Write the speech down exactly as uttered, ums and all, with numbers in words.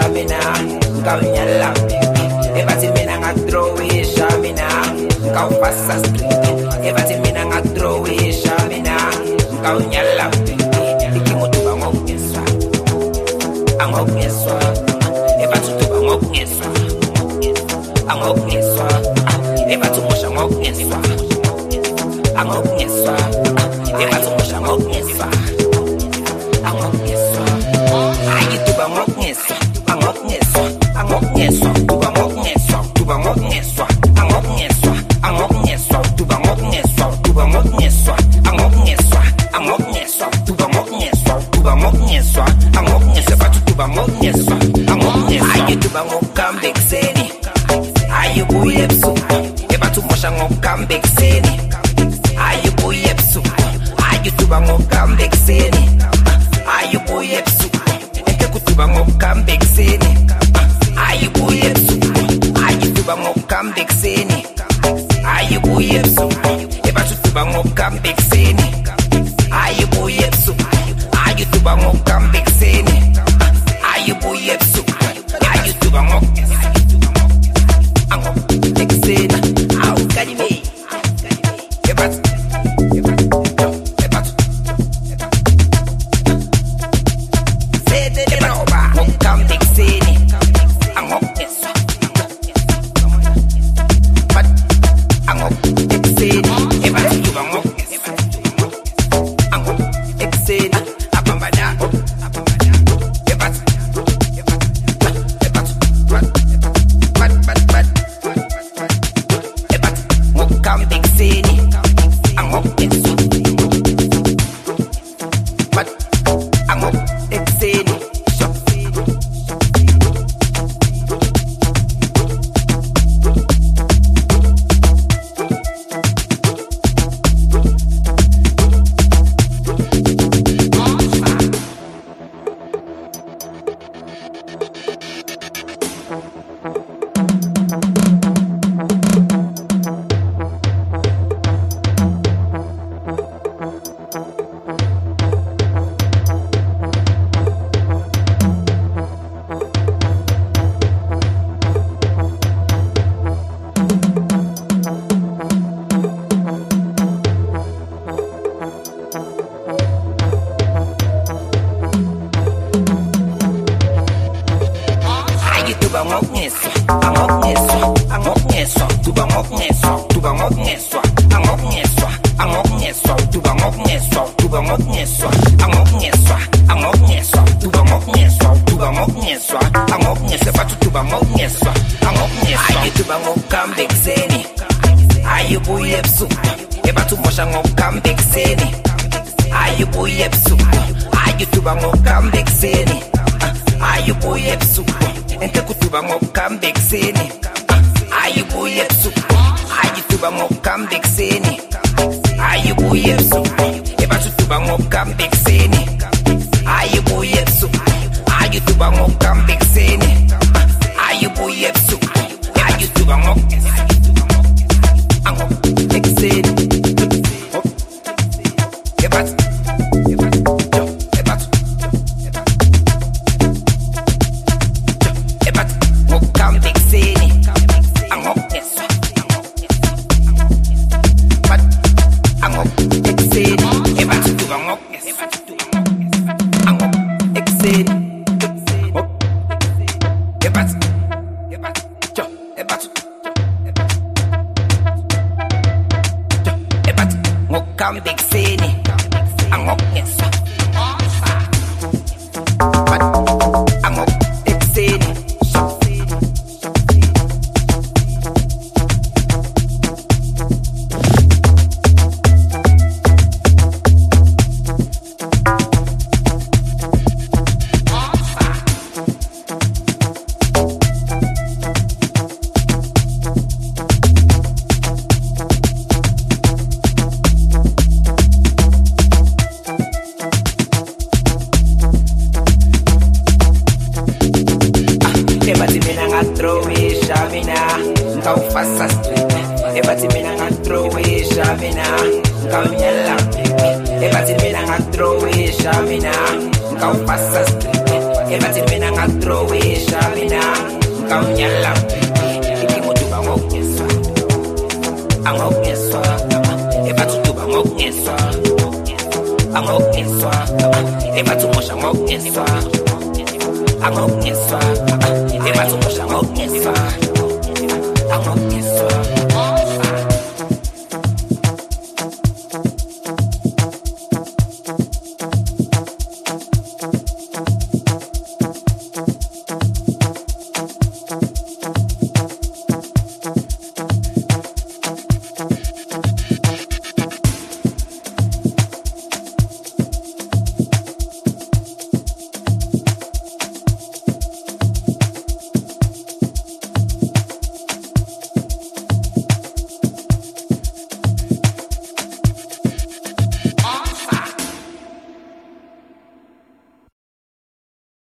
mina ngawunyala ebathi mina ngakuthrowisa mina ngawufasa street ebathi mina ngakuthrowisa mina ngawunyala ikingoduba ngokunyeswa angokunyeswa ebathi uduba ngokunyeswa angokunyeswa ebathi umusha ngokunyeswa angokunyeswa ebathi umusha ngokunyeswa angokunyeswa ayituba ngokunyeswa angokunyeswa angokunyeswa tuba ngokunyeswa tuba ngokunyeswa angokunyeswa angokunyeswa tuba ngokunyeswa tuba ngokunyeswa angokunyeswa angokunyeswa tuba ngokunyeswa tuba ngokunyeswa angokunyeswa bathi tuba ngokunyeswa angokunyeswa ayituba ngokuhamba ekuseni ayibuye ebusuku ebathi umosha ngokuhamba ekuseni ayibuye ebusuku ayituba ngokuhamba ekuseni ayibuye ebusuku kutuba ngokuhamba ekuseni ayibuye ebusuku ayituba ngokuhamba ekuseni ayibuye ebusuku ebathi utuba ngokuhamba ekuseni ayibuye ebusuku ayituba ngokuhamba ekuseni ayibuye ebusuku ayituba ngokuhamba ekuseni awukalime ebathi ebathi mina ngakuthrowisha mina ngawunyala ikimutuba ngokunyeswa angokunyeswa ebathi utuba ngokunyeswa angokunyeswa ebathi umosha ngokunyeswa angokunyeswa